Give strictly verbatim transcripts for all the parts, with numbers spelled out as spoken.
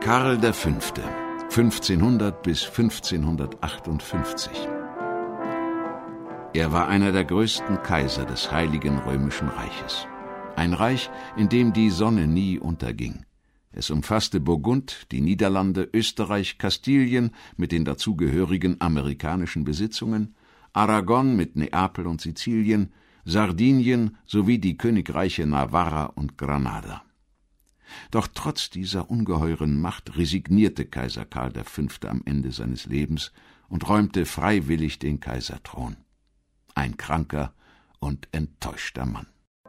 Karl der Fünfte, fünfzehnhundert bis fünfzehnhundertachtundfünfzig. Er war einer der größten Kaiser des Heiligen Römischen Reiches. Ein Reich, in dem die Sonne nie unterging. Es umfasste Burgund, die Niederlande, Österreich, Kastilien mit den dazugehörigen amerikanischen Besitzungen, Aragon mit Neapel und Sizilien, Sardinien sowie die Königreiche Navarra und Granada. Doch trotz dieser ungeheuren Macht resignierte Kaiser Karl der Fünfte am Ende seines Lebens und räumte freiwillig den Kaiserthron. Ein kranker und enttäuschter Mann.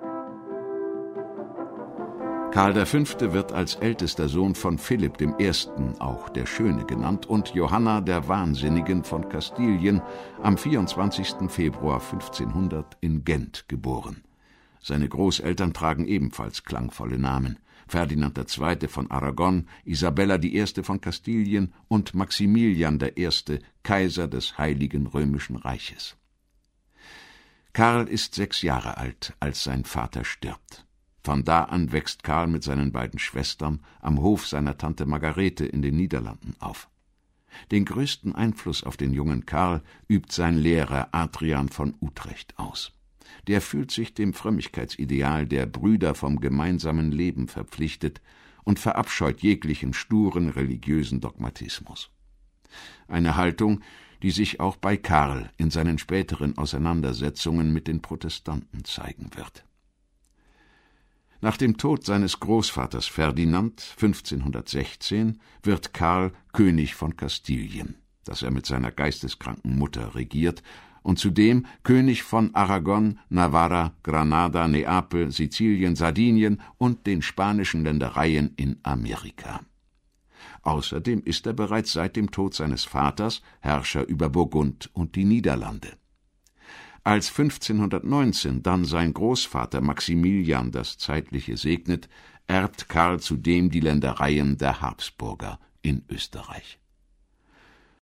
Karl der Fünfte wird als ältester Sohn von Philipp dem Ersten, auch der Schöne genannt, und Johanna der Wahnsinnigen von Kastilien am vierundzwanzigsten Februar fünfzehnhundert in Gent geboren. Seine Großeltern tragen ebenfalls klangvolle Namen: Ferdinand der Zweite von Aragon, Isabella die Erste von Kastilien und Maximilian der Erste, Kaiser des Heiligen Römischen Reiches. Karl ist sechs Jahre alt, als sein Vater stirbt. Von da an wächst Karl mit seinen beiden Schwestern am Hof seiner Tante Margarete in den Niederlanden auf. Den größten Einfluss auf den jungen Karl übt sein Lehrer Adrian von Utrecht aus. Der fühlt sich dem Frömmigkeitsideal der Brüder vom gemeinsamen Leben verpflichtet und verabscheut jeglichen sturen religiösen Dogmatismus. Eine Haltung, die sich auch bei Karl in seinen späteren Auseinandersetzungen mit den Protestanten zeigen wird. Nach dem Tod seines Großvaters Ferdinand fünfzehnhundertsechzehn wird Karl König von Kastilien, das er mit seiner geisteskranken Mutter regiert, und zudem König von Aragon, Navarra, Granada, Neapel, Sizilien, Sardinien und den spanischen Ländereien in Amerika. Außerdem ist er bereits seit dem Tod seines Vaters Herrscher über Burgund und die Niederlande. Als fünfzehnhundertneunzehn dann sein Großvater Maximilian das Zeitliche segnet, erbt Karl zudem die Ländereien der Habsburger in Österreich.